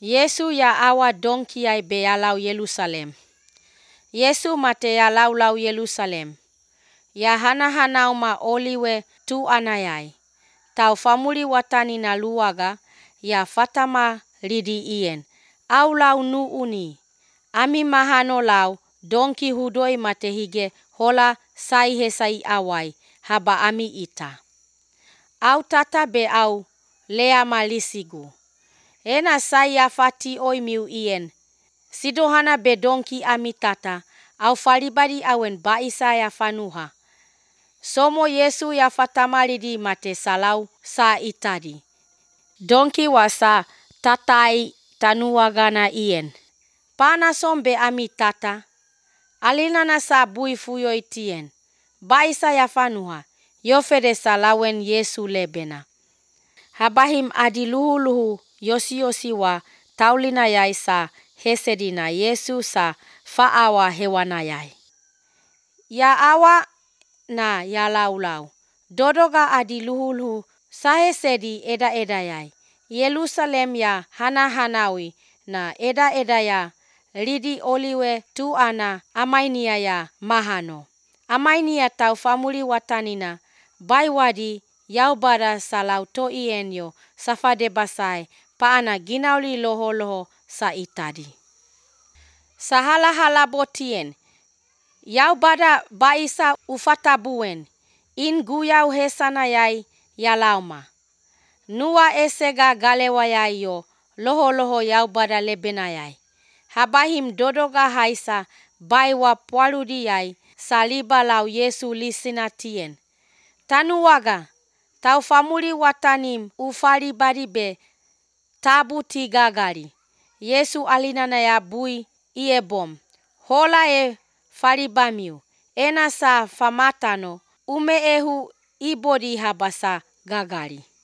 Yesu ya awa donki ai be ya lau Yerusalem. Yesu mate ya lau Yerusalem. Ya hana ma oliwe tu anayai. Tau famuli watani na luaga ya fatama lidi ien. Au lau nu uni. Ami mahano lau donki hudoi mate hige hola sai hesai awai haba ami ita. Au tata be au lea malisigu. Ena sai ya fati oi miu ien. Sidohana be donki ami tata. Au falibadi awen baisa ya fanuha. Somo Yesu ya fatamalidi mate salau sa itadi. Donki wasa tatai tanuagana ien. Pana sombe ami tata. Alinana sa bui fuyo itien. Baisa ya fanuha. Yofede salawen Yesu lebena. Habahim adi luhu yosi wa taulina yai sa hesedina Yesu sa faawa hewana yai. Ya awa na ya lau. Dodoga adi luhu sa hesedi eda yai. Yerusalem ya hanawi na eda ya lidi oliwe tu ana amainia ya mahano. Amainia tau famuli watanina baiwadi yaubada salau to ienyo safade basai paana ginauli loho sa itadi. Sahala botien. Yaubada baisa ufatabuen. In guyau hesana yai ya lauma. Nua esega galewa yai yo loho yaubada lebena yai. Habahim dodoga haisa baiwa pualudi yai saliba lau Yesu lisina tien. Tanuwaga, tau famuli watanim ufali badibe tabu tigagari. Yesu alinana ya bui iebom. Hola e falibamiu. Ena sa famatano ume ehu ibodi habasa gagari.